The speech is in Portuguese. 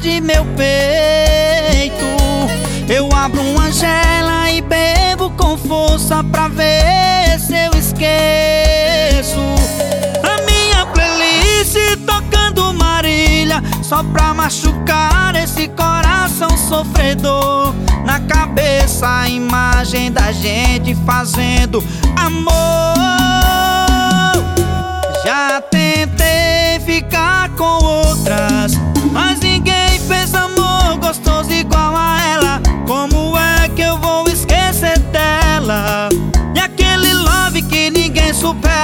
invade meu peito. Eu abro uma gela e bebo com força pra ver se eu esqueço. A minha playlist tocando Marília, só pra machucar esse coração sofredor. Na cabeça a imagem da gente fazendo amor. Já tentei ficar com outras, mas ninguém fez amor gostoso igual a ela. Como é que eu vou esquecer dela? E aquele love que ninguém supera?